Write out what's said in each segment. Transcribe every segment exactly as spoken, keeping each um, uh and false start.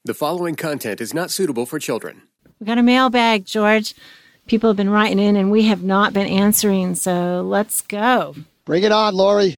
The following content is not suitable for children. We got a mailbag, George. People have been writing in and we have not been answering, so let's go. Bring it on, Lori.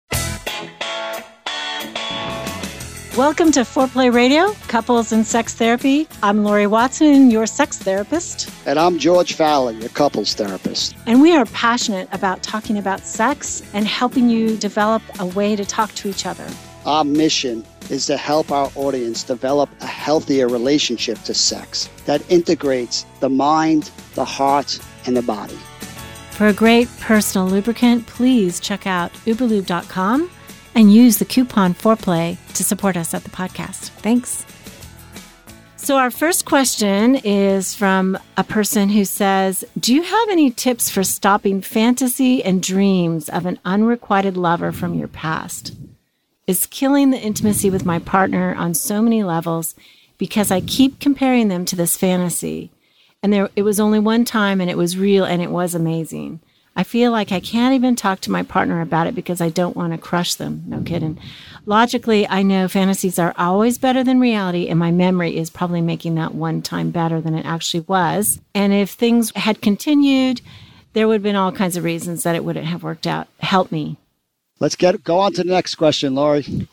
Welcome to Foreplay Radio, Couples and Sex Therapy. I'm Lori Watson, your sex therapist. And I'm George Fallon, your couples therapist. And we are passionate about talking about sex and helping you develop a way to talk to each other. Our mission is to help our audience develop a healthier relationship to sex that integrates the mind, the heart, and the body. For a great personal lubricant, please check out uber lube dot com and use the coupon Foreplay to support us at the podcast. Thanks. So our first question is from a person who says, do you have any tips for stopping fantasy and dreams of an unrequited lover from your past? It's killing the intimacy with my partner on so many levels because I keep comparing them to this fantasy. And there, it was only one time and it was real and it was amazing. I feel like I can't even talk to my partner about it because I don't want to crush them. No kidding. Logically, I know fantasies are always better than reality, and my memory is probably making that one time better than it actually was. And if things had continued, there would have been all kinds of reasons that it wouldn't have worked out. Help me. Let's get go on to the next question, Lori. you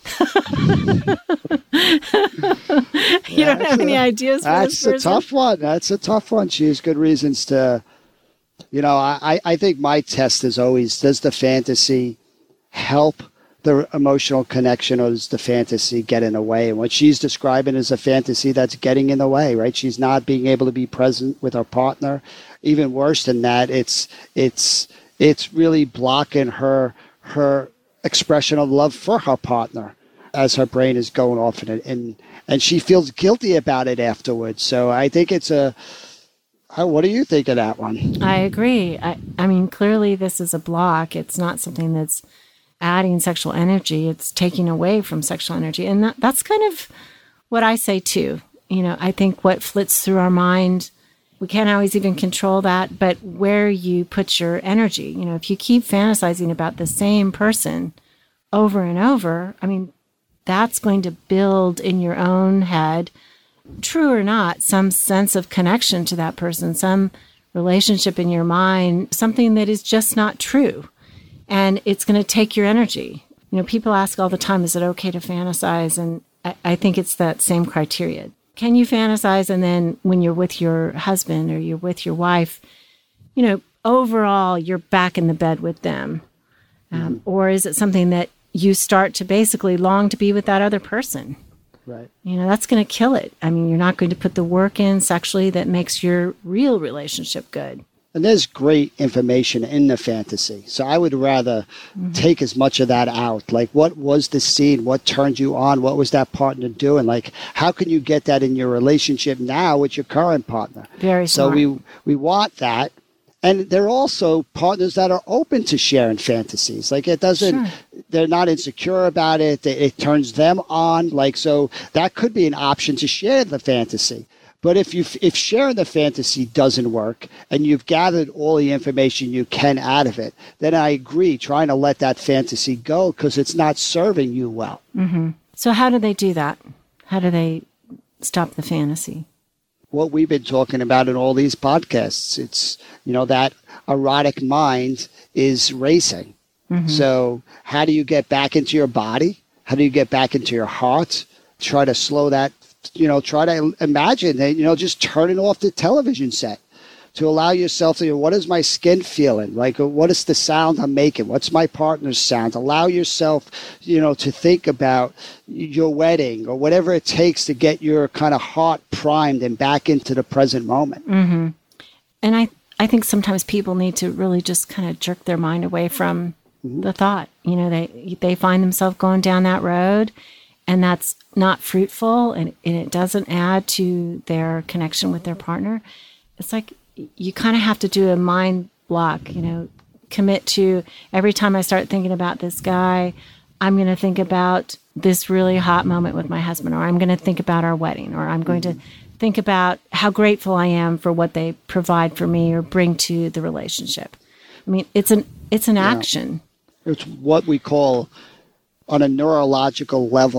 yeah, don't have any ideas for That's this person? a tough one. That's a tough one. She has good reasons to, you know, I, I think my test is always, does the fantasy help the emotional connection or does the fantasy get in the way? And what she's describing is a fantasy that's getting in the way, right? She's not being able to be present with her partner. Even worse than that, it's it's it's really blocking her her expression of love for her partner as her brain is going off in it, and and she feels guilty about it afterwards. So I think it's a what do you think of that one? I agree. I, I mean, clearly this is a block. It's not something that's adding sexual energy. It's taking away from sexual energy. And that, that's kind of what I say too. You know, I think what flits through our mind, we can't always even control that, but where you put your energy, you know, if you keep fantasizing about the same person over and over, I mean, that's going to build in your own head, true or not, some sense of connection to that person, some relationship in your mind, something that is just not true. And it's going to take your energy. You know, people ask all the time, is it okay to fantasize? And I, I think it's that same criteria. Can you fantasize and then when you're with your husband or you're with your wife, you know, overall you're back in the bed with them? Um, mm-hmm. Or is it something that you start to basically long to be with that other person? Right. You know, that's going to kill it. I mean, you're not going to put the work in sexually that makes your real relationship good. And there's great information in the fantasy. So I would rather mm-hmm. take as much of that out. Like, what was the scene? What turned you on? What was that partner doing? Like, how can you get that in your relationship now with your current partner? Very smart. So we, we want that. And they're also partners that are open to sharing fantasies. Like, it doesn't, sure. They're not insecure about it. It, it turns them on. Like, so that could be an option to share the fantasy. But if you if sharing the fantasy doesn't work and you've gathered all the information you can out of it, then I agree, trying to let that fantasy go because it's not serving you well. Mm-hmm. So how do they do that? How do they stop the fantasy? What we've been talking about in all these podcasts, it's, you know, that erotic mind is racing. Mm-hmm. So how do you get back into your body? How do you get back into your heart? Try to slow that. You know, try to imagine that, you know, just turning off the television set to allow yourself to, you know, what is my skin feeling? Like, what is the sound I'm making? What's my partner's sound? Allow yourself, you know, to think about your wedding or whatever it takes to get your kind of heart primed and back into the present moment. Mm-hmm. And I, I think sometimes people need to really just kind of jerk their mind away from mm-hmm. the thought. You know, they, they find themselves going down that road. And that's not fruitful, and, and it doesn't add to their connection with their partner. It's like you kind of have to do a mind block, you know, commit to every time I start thinking about this guy, I'm going to think about this really hot moment with my husband, or I'm going to think about our wedding, or I'm going to think about how grateful I am for what they provide for me or bring to the relationship. I mean, it's an it's an yeah. action. It's what we call, on a neurological level,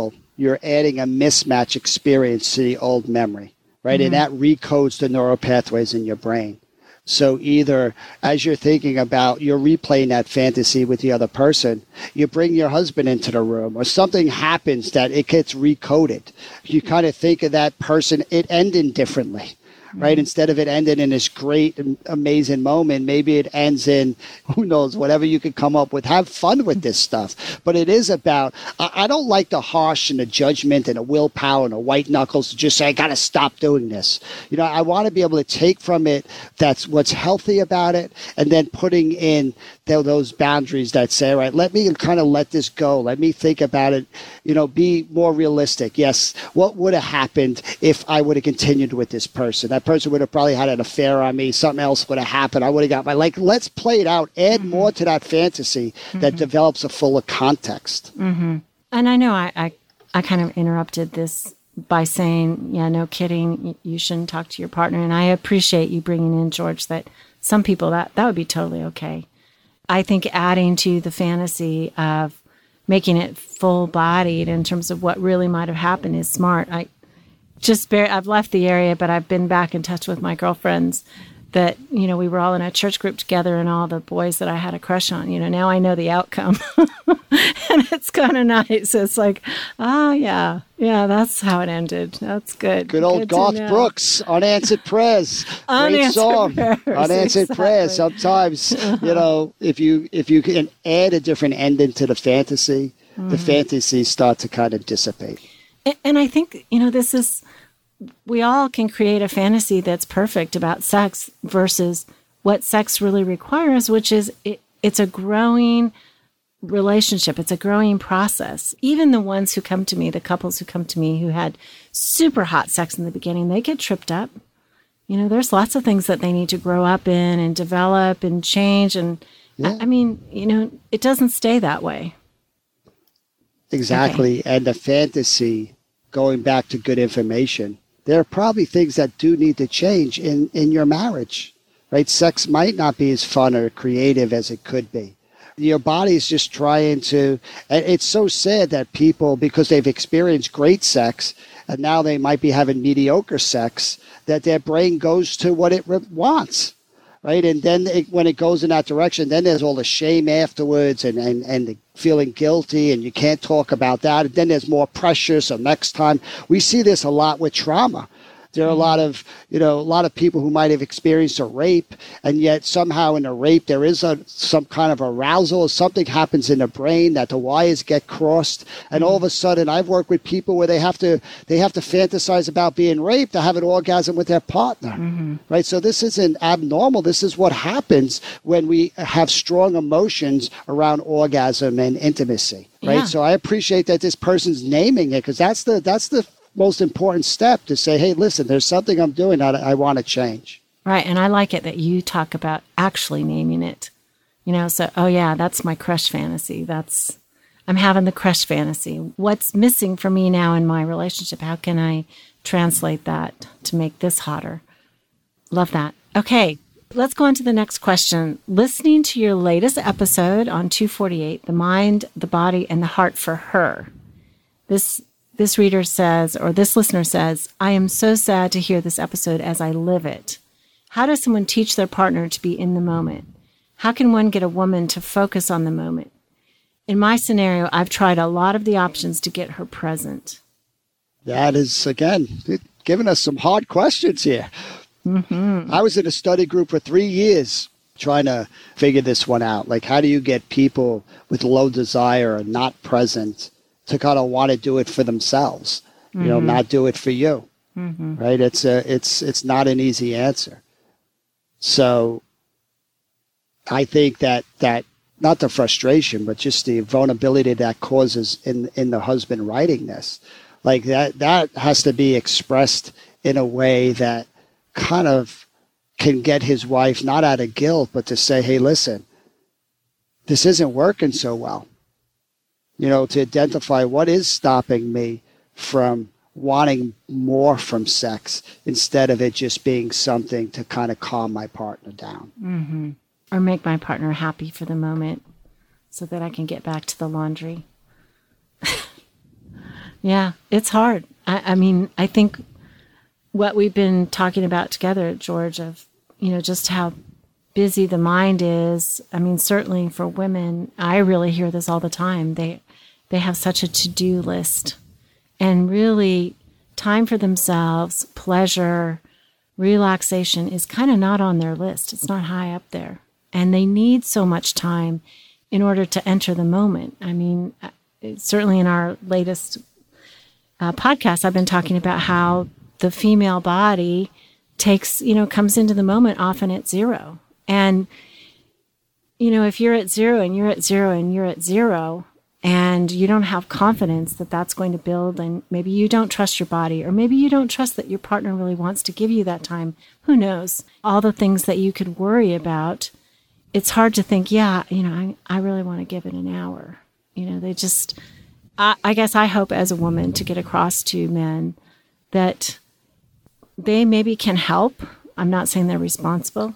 you're adding a mismatch experience to the old memory, right? Mm-hmm. And that recodes the neural pathways in your brain. So either as you're thinking about, you're replaying that fantasy with the other person, you bring your husband into the room, or something happens that it gets recoded. You kind of think of that person, it ended differently. Right? Instead of it ending in this great, amazing moment, maybe it ends in, who knows, whatever you could come up with. Have fun with this stuff. But it is about, I don't like the harsh and the judgment and the willpower and the white knuckles to just say, I got to stop doing this. You know, I want to be able to take from it that's what's healthy about it, and then putting in those boundaries that say, all right, let me kind of let this go. Let me think about it, you know, be more realistic. Yes, what would have happened if I would have continued with this person? That person would have probably had an affair on me. Something else would have happened. I would have got my, like, let's play it out. Add mm-hmm. more to that fantasy mm-hmm. that develops a fuller context. Mm-hmm. And I know I, I, I kind of interrupted this by saying, yeah, no kidding, you shouldn't talk to your partner. And I appreciate you bringing in, George, that some people, that, that would be totally okay. I think adding to the fantasy of making it full-bodied in terms of what really might have happened is smart. I just bar- I've left the area, but I've been back in touch with my girlfriends that, you know, we were all in a church group together, and all the boys that I had a crush on, you know, now I know the outcome. And it's kind of nice. It's like, oh, yeah, yeah, that's how it ended. That's good. Good old good Garth Brooks, Unanswered Prayers. Great Unanswered song. Prayers, Unanswered exactly. Prayers. Sometimes, uh-huh. you know, if you if you can add a different ending to the fantasy, mm-hmm. the fantasies start to kind of dissipate. And, and I think, you know, this is, we all can create a fantasy that's perfect about sex versus what sex really requires, which is it, it's a growing relationship. It's a growing process. Even the ones who come to me, the couples who come to me who had super hot sex in the beginning, they get tripped up. You know, there's lots of things that they need to grow up in and develop and change. And yeah. I, I mean, you know, it doesn't stay that way. Exactly. Okay. And the fantasy, going back to good information, there are probably things that do need to change in, in your marriage, right? Sex might not be as fun or creative as it could be. Your body's just trying to, and it's so sad that people, because they've experienced great sex, and now they might be having mediocre sex, that their brain goes to what it wants, right? And then it, when it goes in that direction, then there's all the shame afterwards and, and, and the feeling guilty, and you can't talk about that. And then there's more pressure. So next time, we see this a lot with trauma. There are a lot of, you know, a lot of people who might have experienced a rape, and yet somehow in a rape there is a some kind of arousal, or something happens in the brain that the wires get crossed, and all of a sudden, I've worked with people where they have to they have to fantasize about being raped to have an orgasm with their partner, mm-hmm. right? So this isn't abnormal. This is what happens when we have strong emotions around orgasm and intimacy, right? Yeah. So I appreciate that this person's naming it, because that's the that's the most important step, to say, hey, listen, there's something I'm doing that I want to change. Right. And I like it that you talk about actually naming it. You know, so, oh yeah, that's my crush fantasy. That's, I'm having the crush fantasy. What's missing for me now in my relationship? How can I translate that to make this hotter? Love that. Okay. Let's go on to the next question. Listening to your latest episode on two forty-eight, The Mind, the Body, and the Heart for Her. This This reader says, or this listener says, I am so sad to hear this episode as I live it. How does someone teach their partner to be in the moment? How can one get a woman to focus on the moment? In my scenario, I've tried a lot of the options to get her present. That is, again, giving us some hard questions here. Mm-hmm. I was in a study group for three years trying to figure this one out. Like, how do you get people with low desire and not present to kind of want to do it for themselves, you mm-hmm. know, not do it for you, mm-hmm. right? It's a, it's, it's not an easy answer. So I think that, that not the frustration, but just the vulnerability that causes in, in the husband writing this, like that, that has to be expressed in a way that kind of can get his wife, not out of guilt, but to say, hey, listen, this isn't working so well. You know, to identify what is stopping me from wanting more from sex, instead of it just being something to kind of calm my partner down. Mm-hmm. Or make my partner happy for the moment so that I can get back to the laundry. Yeah, it's hard. I, I mean, I think what we've been talking about together, George, of, you know, just how busy the mind is. I mean, certainly for women, I really hear this all the time. They, they have such a to-do list, and really time for themselves, pleasure, relaxation is kind of not on their list. It's not high up there. And they need so much time in order to enter the moment. I mean, certainly in our latest uh, podcast, I've been talking about how the female body takes, you know, comes into the moment often at zero. And, you know, if you're at zero and you're at zero and you're at zero, and you don't have confidence that that's going to build, and maybe you don't trust your body, or maybe you don't trust that your partner really wants to give you that time, who knows, all the things that you could worry about, it's hard to think, yeah, you know, I, I really want to give it an hour. You know, they just, I, I guess I hope as a woman to get across to men that they maybe can help. I'm not saying they're responsible,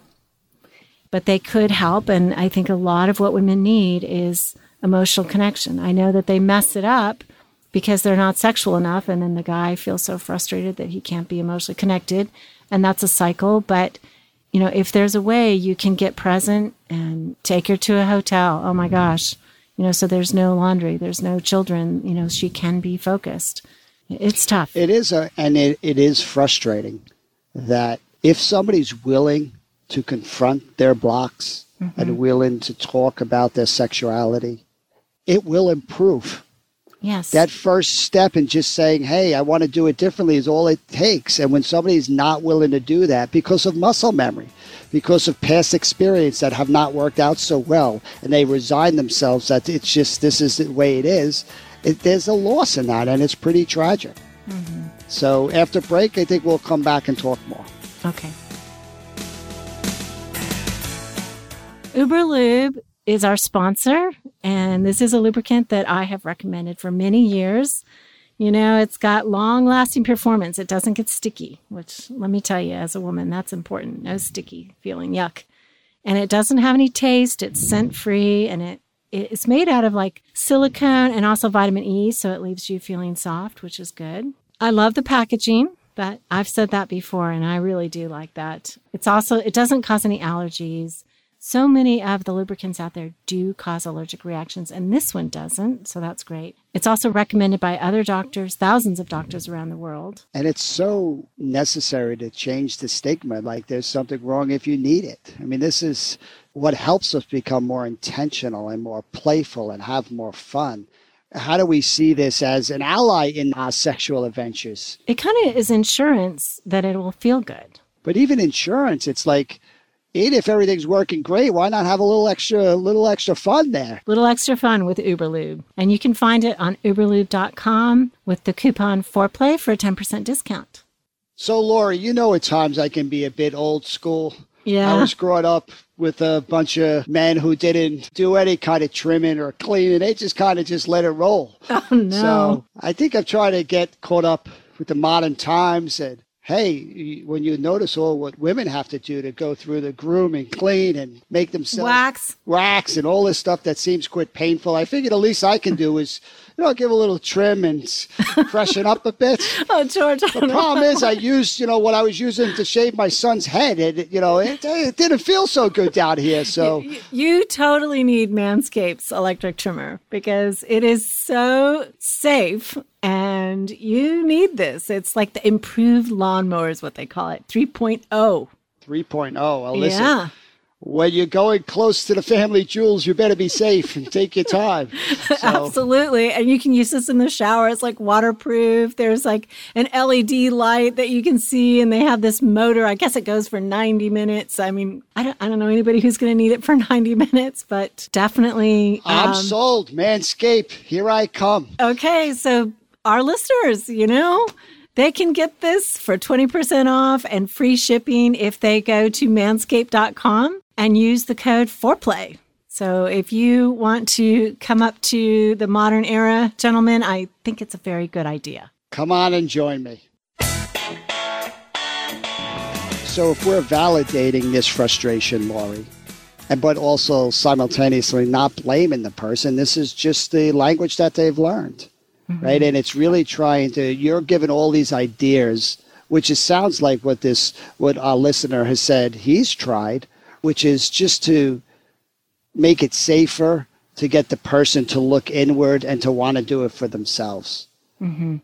but they could help. And I think a lot of what women need is emotional connection. I know that they mess it up because they're not sexual enough, and then the guy feels so frustrated that he can't be emotionally connected, and that's a cycle. But, you know, if there's a way you can get present and take her to a hotel, oh my gosh, you know, so there's no laundry, there's no children, you know, she can be focused. It's tough. It is, a, and it, it is frustrating that if somebody's willing to confront their blocks, mm-hmm. and willing to talk about their sexuality, it will improve. Yes. That first step in just saying, hey, I want to do it differently is all it takes. And when somebody's not willing to do that because of muscle memory, because of past experience that have not worked out so well, and they resign themselves that it's just, this is the way it is, it, there's a loss in that, and it's pretty tragic. Mm-hmm. So after break, I think we'll come back and talk more. Okay. Uberlube is our sponsor, and this is a lubricant that I have recommended for many years. You know, it's got long-lasting performance. It doesn't get sticky, which, let me tell you, as a woman, that's important. No sticky feeling, yuck. And it doesn't have any taste. It's scent-free, and it it's made out of, like, silicone and also vitamin E, so it leaves you feeling soft, which is good. I love the packaging, but I've said that before, and I really do like that. It's also, it doesn't cause any allergies. So many of the lubricants out there do cause allergic reactions, and this one doesn't, so that's great. It's also recommended by other doctors, thousands of doctors around the world. And it's so necessary to change the stigma, like there's something wrong if you need it. I mean, this is what helps us become more intentional and more playful and have more fun. How do we see this as an ally in our sexual adventures? It kind of is insurance that it will feel good. But even insurance, it's like, if everything's working great, why not have a little extra, little extra fun there? Little extra fun with Uberlube. And you can find it on uberlube dot com with the coupon foreplay for a ten percent discount. So, Lori, you know at times I can be a bit old school. Yeah. I was growing up with a bunch of men who didn't do any kind of trimming or cleaning. They just kind of just let it roll. Oh, no. So I think I'm trying to get caught up with the modern times, and hey, when you notice all what women have to do to go through the groom and clean and make themselves wax, wax and all this stuff that seems quite painful, I figured the least I can do is, you know, give a little trim and freshen up a bit. Oh, George. I the problem know. is I used, you know, what I was using to shave my son's head. And, you know, it, it didn't feel so good down here. So you, you totally need Manscaped's electric trimmer because it is so safe. And you need this. It's like the improved lawnmower is what they call it, three point oh. three point oh. Well, listen, yeah. When you're going close to the family jewels, you better be safe and take your time. So. Absolutely. And you can use this in the shower. It's like waterproof. There's like an L E D light that you can see, and they have this motor. I guess it goes for ninety minutes. I mean, I don't, I don't know anybody who's going to need it for ninety minutes, but definitely. I'm um, sold. Manscaped, here I come. Okay. So our listeners, you know, they can get this for twenty percent off and free shipping if they go to manscaped dot com and use the code foreplay. So if you want to come up to the modern era, gentlemen, I think it's a very good idea. Come on and join me. So if we're validating this frustration, Lori, and but also simultaneously not blaming the person, this is just the language that they've learned. mm-hmm. right? And it's really trying to, you're given all these ideas, which is, sounds like what this, what our listener has said he's tried, which is just to make it safer, to get the person to look inward and to want to do it for themselves. Mm-hmm.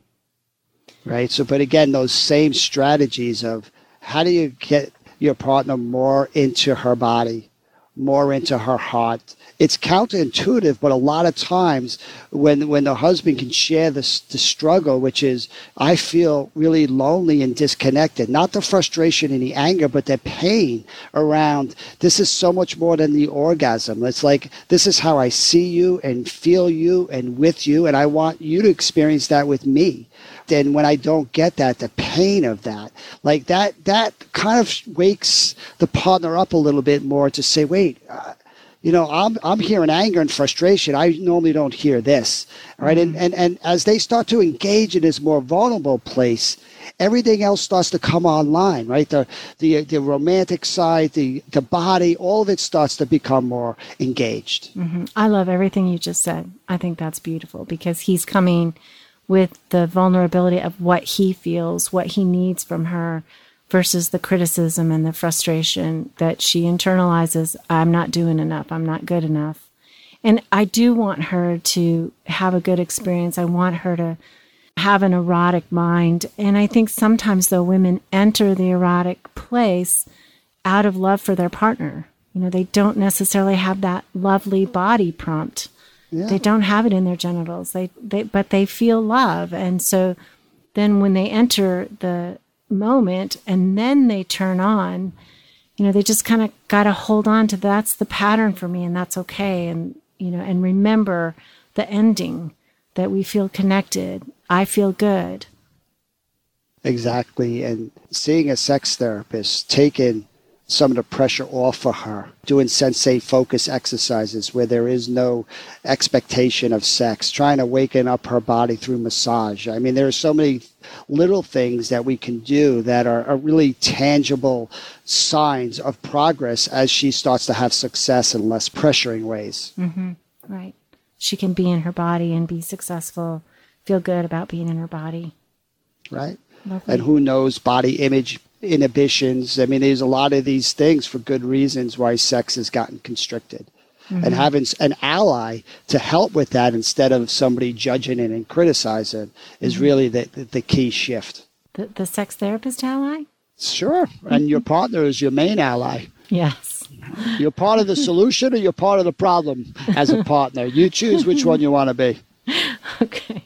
Right? So, but again, those same strategies of how do you get your partner more into her body, more into her heart. It's counterintuitive, but a lot of times when when the husband can share this the struggle, which is, I feel really lonely and disconnected, not the frustration and the anger, but the pain around, this is so much more than the orgasm. It's like, this is how I see you and feel you and with you, and I want you to experience that with me. Then when I don't get that, the pain of that, like that, that kind of wakes the partner up a little bit more to say, wait, uh, you know, I'm I'm hearing anger and frustration. I normally don't hear this, right? Mm-hmm. And, and and as they start to engage in this more vulnerable place, everything else starts to come online, right? The the the romantic side, the the body, all of it starts to become more engaged. Mm-hmm. I love everything you just said. I think that's beautiful because he's coming with the vulnerability of what he feels, what he needs from her, versus the criticism and the frustration that she internalizes. I'm not doing enough. I'm not good enough. And I do want her to have a good experience. I want her to have an erotic mind. And I think sometimes, though, women enter the erotic place out of love for their partner. You know, they don't necessarily have that lovely body prompt. Yeah. They don't have it in their genitals. They, they, but they feel love. And so then when they enter the moment and then they turn on, you know, they just kind of got to hold on to, that's the pattern for me and that's okay. And, you know, and remember the ending, that we feel connected. I feel good. Exactly. And seeing a sex therapist, taking some of the pressure off of her, doing sensei focus exercises where there is no expectation of sex, trying to waken up her body through massage. I mean, there are so many little things that we can do that are, are really tangible signs of progress as she starts to have success in less pressuring ways. Mm-hmm. Right. She can be in her body and be successful, feel good about being in her body. Right. Lovely. And who knows, body image inhibitions. I mean, there's a lot of these things for good reasons why sex has gotten constricted. Mm-hmm. And having an ally to help with that instead of somebody judging it and criticizing is mm-hmm. really the, the, the key shift. The, the sex therapist ally? Sure. And your partner is your main ally. Yes. You're part of the solution or you're part of the problem as a partner. You choose which one you want to be. Okay.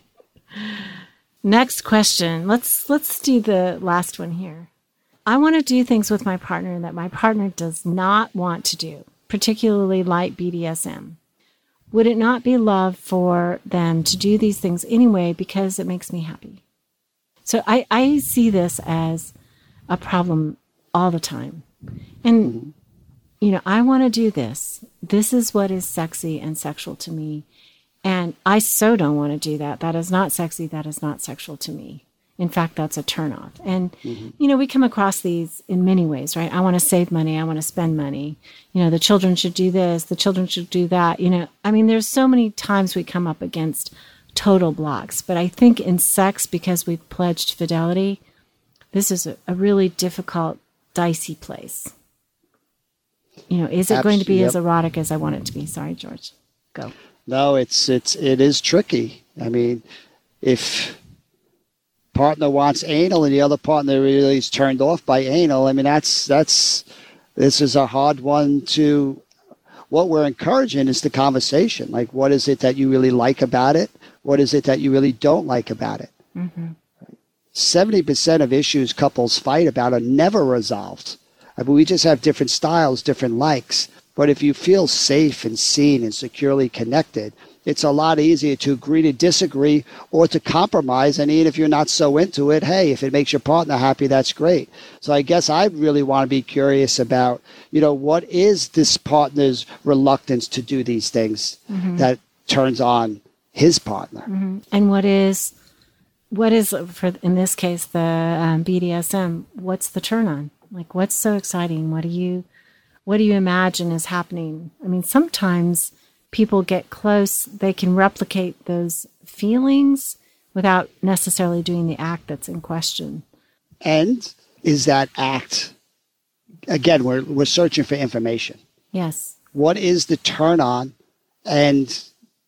Next question. Let's let's do the last one here. I want to do things with my partner that my partner does not want to do, particularly light B D S M. Would it not be love for them to do these things anyway because it makes me happy? So I, I see this as a problem all the time. And, mm-hmm. you know, I want to do this. This is what is sexy and sexual to me. And I so don't want to do that. That is not sexy. That is not sexual to me. In fact, that's a turnoff. And, mm-hmm. you know, we come across these in many ways, right? I want to save money. I want to spend money. You know, the children should do this. The children should do that. You know, I mean, there's so many times we come up against total blocks. But I think in sex, because we've pledged fidelity, this is a, a really difficult, dicey place. You know, is it Absolutely. going to be yep. as erotic as I want it to be? Sorry, George. Go. No, it's it's it is tricky. I mean, if partner wants anal and the other partner really is turned off by anal, I mean, that's that's this is a hard one to. What we're encouraging is the conversation. Like, what is it that you really like about it? What is it that you really don't like about it? Mm-hmm. seventy percent of issues couples fight about are never resolved. I mean, we just have different styles, different likes. But if you feel safe and seen and securely connected, it's a lot easier to agree to disagree or to compromise. And even if you're not so into it, hey, if it makes your partner happy, that's great. So I guess I really want to be curious about, you know, what is this partner's reluctance to do these things mm-hmm. that turns on his partner? Mm-hmm. And what is, what is, for in this case, the um, B D S M, what's the turn on? Like, what's so exciting? What do you... What do you imagine is happening? I mean, sometimes people get close, they can replicate those feelings without necessarily doing the act that's in question. And is that act, again, we're, we're searching for information. Yes. What is the turn on, and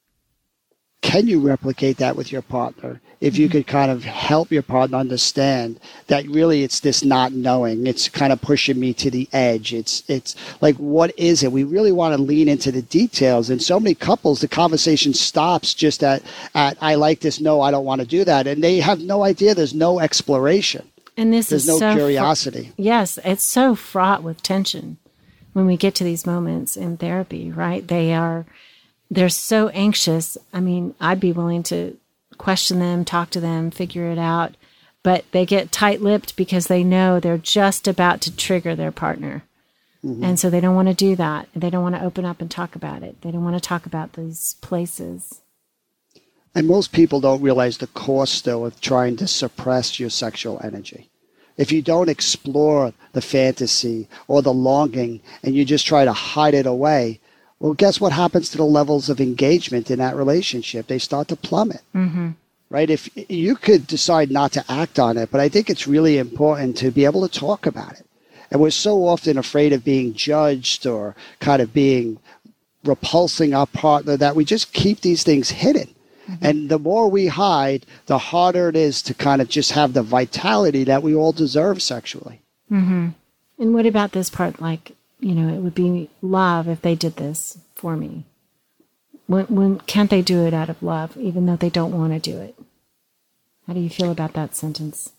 can you replicate that with your partner? If you could kind of help your partner understand that really it's this not knowing, it's kind of pushing me to the edge. It's it's like, what is it? We really want to lean into the details. And so many couples, the conversation stops just at, at I like this, no, I don't want to do that. And they have no idea. There's no exploration. And this There's is no so curiosity. Fr- yes, it's so fraught with tension when we get to these moments in therapy, right? They are, they're so anxious. I mean, I'd be willing to question them, talk to them, figure it out, but they get tight-lipped because they know they're just about to trigger their partner. Mm-hmm. And so they don't want to do that. They don't want to open up and talk about it. They don't want to talk about these places. And most people don't realize the cost, though, of trying to suppress your sexual energy. If you don't explore the fantasy or the longing and you just try to hide it away, well, guess what happens to the levels of engagement in that relationship? They start to plummet, mm-hmm. right? If you could decide not to act on it, but I think it's really important to be able to talk about it. And we're so often afraid of being judged or kind of being repulsing our partner that we just keep these things hidden. Mm-hmm. And the more we hide, the harder it is to kind of just have the vitality that we all deserve sexually. Mm-hmm. And what about this part, like, you know, it would be love if they did this for me. When, when can't they do it out of love, even though they don't want to do it? How do you feel about that sentence?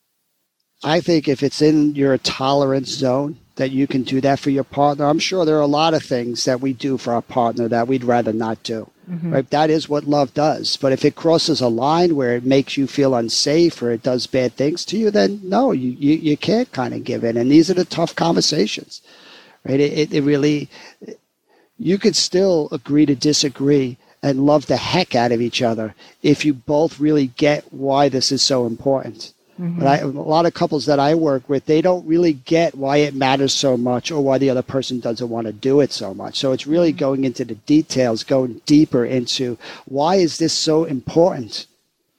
I think if it's in your tolerance zone that you can do that for your partner, I'm sure there are a lot of things that we do for our partner that we'd rather not do. Mm-hmm. Right? That is what love does. But if it crosses a line where it makes you feel unsafe or it does bad things to you, then no, you, you, you can't kind of give in. And these are the tough conversations. Right? It, it really, you could still agree to disagree and love the heck out of each other if you both really get why this is so important. Mm-hmm. But I, a lot of couples that I work with, they don't really get why it matters so much or why the other person doesn't want to do it so much. So it's really going into the details, going deeper into why is this so important?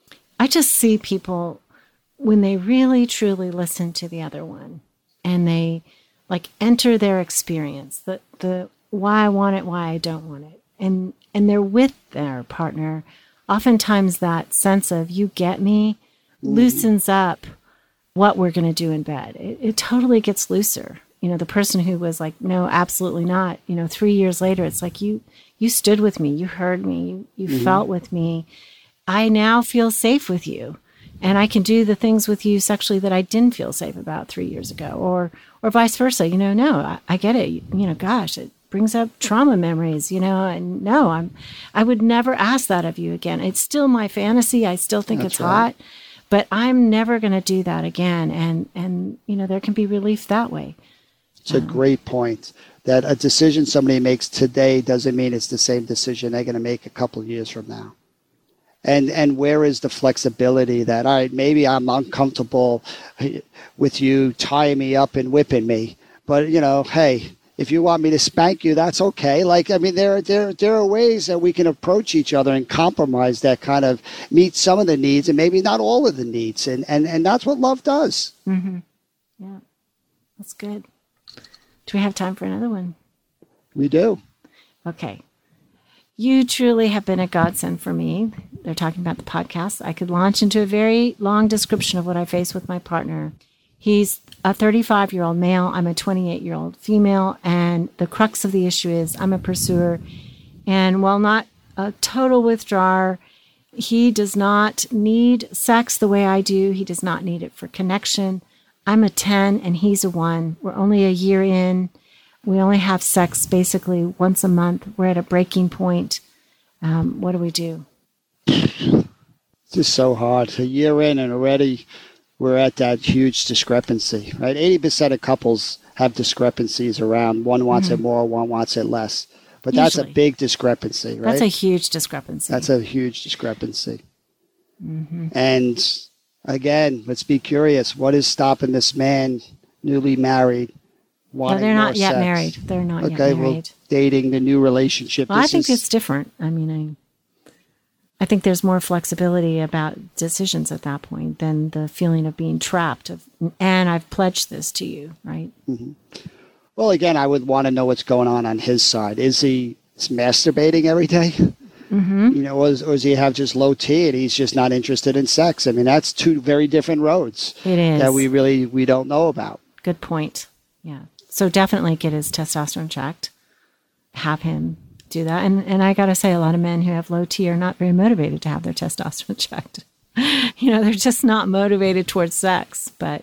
I just see people when they really truly listen to the other one and they like enter their experience, the the why I want it, why I don't want it. And and they're with their partner. Oftentimes that sense of you get me mm. loosens up what we're going to do in bed. It, it totally gets looser. You know, the person who was like, no, absolutely not. You know, three years later, it's like you you stood with me, you heard me, you, you mm-hmm. felt with me. I now feel safe with you. And I can do the things with you sexually that I didn't feel safe about three years ago, or or vice versa. You know, no, I, I get it. You know, gosh, it brings up trauma memories. You know, and no, I'm, I would never ask that of you again. It's still my fantasy. I still think That's it's right. hot, but I'm never going to do that again. And and you know, there can be relief that way. It's um, a great point. That a decision somebody makes today doesn't mean it's the same decision they're going to make a couple of years from now. And and where is the flexibility that, all right, maybe I'm uncomfortable with you tying me up and whipping me, but, you know, hey, if you want me to spank you, that's okay. Like, I mean, there, there, there are ways that we can approach each other and compromise that kind of meet some of the needs and maybe not all of the needs. And, and, and that's what love does. Mm-hmm. Yeah, that's good. Do we have time for another one? We do. Okay. You truly have been a godsend for me. They're talking about the podcast. I could launch into a very long description of what I face with my partner. He's a thirty-five-year-old male. I'm a twenty-eight-year-old female. And the crux of the issue is I'm a pursuer. And while not a total withdrawer, he does not need sex the way I do. He does not need it for connection. I'm a ten and he's a one. We're only a year in. We only have sex basically once a month. We're at a breaking point. Um, what do we do? It's just so hard. A year in and already we're at that huge discrepancy, right? eighty percent of couples have discrepancies around one wants mm-hmm. it more, one wants it less. But Usually. That's a big discrepancy, right? That's a huge discrepancy. That's a huge discrepancy. Mm-hmm. And again, let's be curious. What is stopping this man, newly married, Yeah, they're not yet sex? married. They're not okay, yet married. Well, dating, the new relationship. Well, this I think is, it's different. I mean, I, I think there's more flexibility about decisions at that point than the feeling of being trapped of, and I've pledged this to you, right? Mm-hmm. Well, again, I would want to know what's going on on his side. Is he is masturbating every day? Mm-hmm. You know, or, or does he have just low T and he's just not interested in sex? I mean, that's two very different roads. It is. That we really, we don't know about. Good point. Yeah. So definitely get his testosterone checked. Have him do that. And and I got to say, a lot of men who have low T are not very motivated to have their testosterone checked. You know, they're just not motivated towards sex. But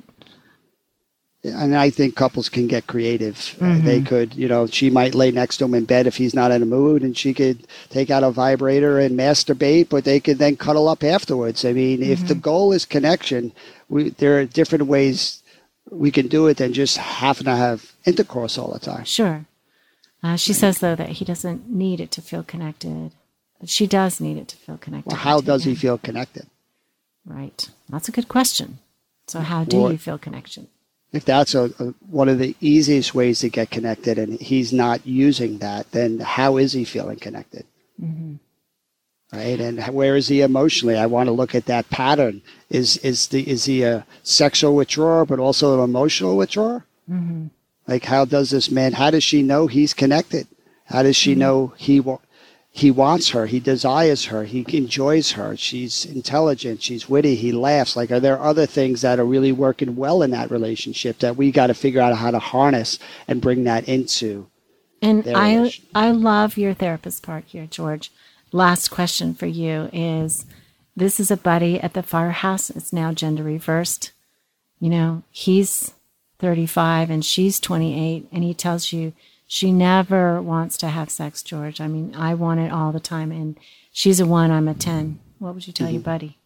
and I think couples can get creative. Mm-hmm. Uh, they could, you know, she might lay next to him in bed if he's not in a mood, and she could take out a vibrator and masturbate, but they could then cuddle up afterwards. I mean, mm-hmm. if the goal is connection, we, there are different ways we can do it than just having to have intercourse all the time. Sure. Uh, she says, though, that he doesn't need it to feel connected. But she does need it to feel connected. Well, how does he feel connected? Right. That's a good question. So how do Or, you feel connection? If that's a, a, one of the easiest ways to get connected and he's not using that, then how is he feeling connected? Mm-hmm. Right? And where is he emotionally? I want to look at that pattern. Is is the is he a sexual withdrawer, but also an emotional withdrawer? Mm-hmm. Like, how does this man, how does she know he's connected? How does she mm-hmm. know he wa- he wants her, he desires her, he enjoys her, she's intelligent, she's witty, he laughs? Like, are there other things that are really working well in that relationship that we got to figure out how to harness and bring that into? And I I love your therapist part here, George. Last question for you is, this is a buddy at the firehouse. It's now gender reversed. You know, he's thirty-five and she's twenty-eight, and he tells you she never wants to have sex, George. I mean, I want it all the time, and she's a one, I'm a ten. What would you tell mm-hmm. your buddy?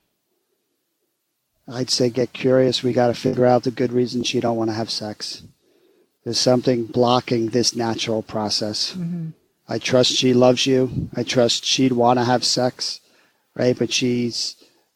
I'd say get curious. We got to figure out the good reason she don't want to have sex. There's something blocking this natural process. Mm-hmm. I trust she loves you. I trust she'd want to have sex, right? But she's,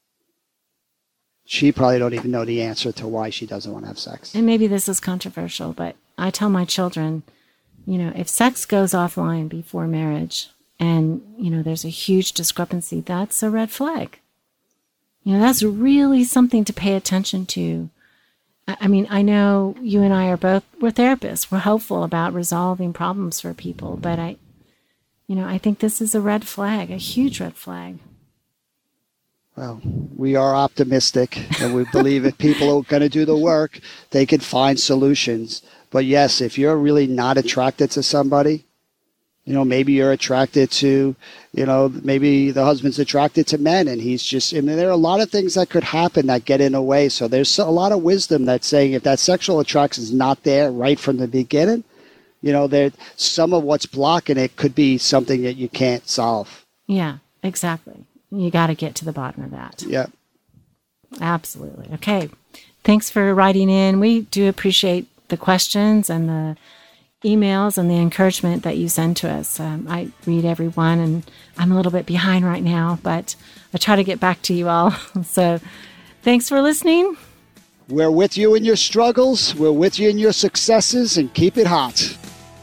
she probably don't even know the answer to why she doesn't want to have sex. And maybe this is controversial, but I tell my children, you know, if sex goes offline before marriage and, you know, there's a huge discrepancy, that's a red flag. You know, that's really something to pay attention to. I mean, I know you and I are both, we're therapists. We're hopeful about resolving problems for people, but I, you know, I think this is a red flag, a huge red flag. Well, we are optimistic, and we believe if people are going to do the work, they can find solutions. But yes, if you're really not attracted to somebody, you know, maybe you're attracted to, you know, maybe the husband's attracted to men, and he's just, I mean, there are a lot of things that could happen that get in the way. So there's a lot of wisdom that's saying if that sexual attraction is not there right from the beginning, you know, there, some of what's blocking it could be something that you can't solve. Yeah, exactly. You got to get to the bottom of that. Yeah. Absolutely. Okay. Thanks for writing in. We do appreciate the questions and the emails and the encouragement that you send to us. Um, I read every one, and I'm a little bit behind right now, but I try to get back to you all. So thanks for listening. We're with you in your struggles. We're with you in your successes, and keep it hot.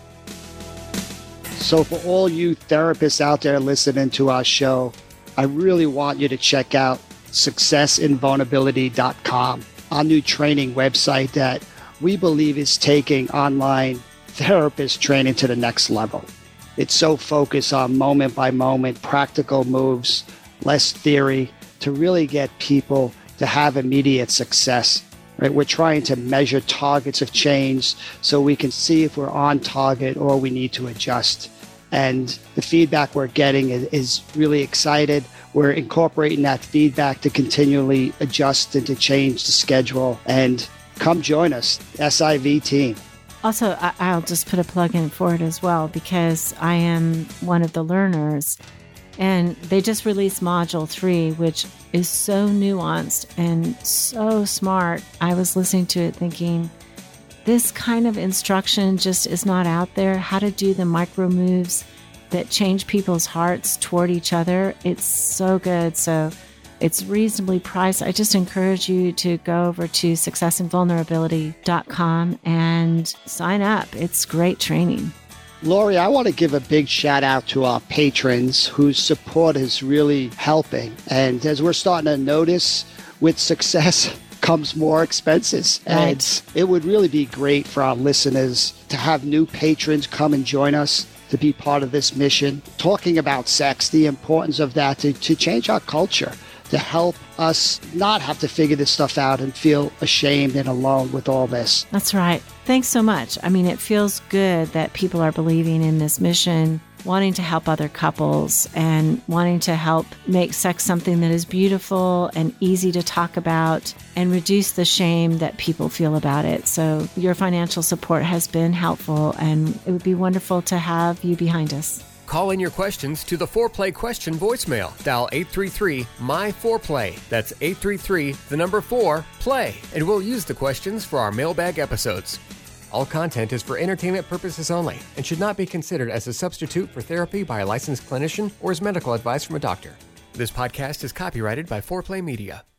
So for all you therapists out there listening to our show, I really want you to check out success in vulnerability dot com, our new training website that we believe is taking online therapist training to the next level. It's so focused on moment by moment, practical moves, less theory, to really get people to have immediate success. Right? We're trying to measure targets of change so we can see if we're on target or we need to adjust. And the feedback we're getting is, is really excited. We're incorporating that feedback to continually adjust and to change the schedule. And come join us, S I V team. Also, I'll just put a plug in for it as well, because I am one of the learners, and they just released module three, which is so nuanced and so smart. I was listening to it thinking, this kind of instruction just is not out there. How to do the micro moves that change people's hearts toward each other. It's so good. So it's reasonably priced. I just encourage you to go over to success in vulnerability dot com and sign up. It's great training. Lori, I want to give a big shout out to our patrons whose support is really helping. And as we're starting to notice, with success comes more expenses. Right. And it would really be great for our listeners to have new patrons come and join us to be part of this mission, talking about sex, the importance of that to, to change our culture, to help us not have to figure this stuff out and feel ashamed and alone with all this. That's right. Thanks so much. I mean, it feels good that people are believing in this mission, wanting to help other couples and wanting to help make sex something that is beautiful and easy to talk about and reduce the shame that people feel about it. So your financial support has been helpful, and it would be wonderful to have you behind us. Call in your questions to the foreplay question voicemail. Dial eight three three, M Y four play. That's eight three three, the number four, play. And we'll use the questions for our mailbag episodes. All content is for entertainment purposes only and should not be considered as a substitute for therapy by a licensed clinician or as medical advice from a doctor. This podcast is copyrighted by foreplay Media.